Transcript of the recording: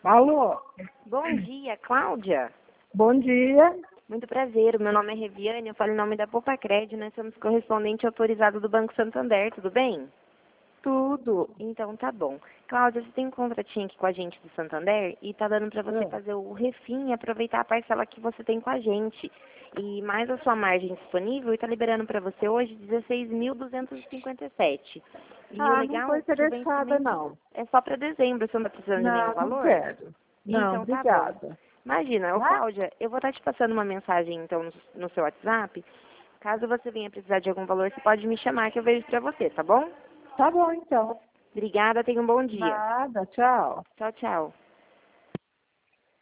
Alô, Bom dia, Cláudia. bom dia. Muito prazer, o meu nome é Reviane, eu falo em nome da Popacred, nós somos correspondente autorizado do Banco Santander, tudo bem? Tudo. Então tá bom. Cláudia, você tem um contratinho aqui com a gente do Santander e tá dando para você fazer o refim e aproveitar a parcela que você tem com a gente. E mais a sua margem disponível e tá liberando para você hoje 16.257. E o Não legal estou é que o interessada, vencimento não. é só para dezembro, você não está precisando de nenhum Não valor? quero. Não, Então tá bom. obrigada. Imagina, Tá? Cláudia, eu vou estar te passando uma mensagem então no seu WhatsApp. Caso você venha precisar de algum valor, você pode me chamar que eu vejo pra você, tá bom? Tá bom, então. Obrigada, tenha um bom dia. Nada, tchau. Tchau, tchau.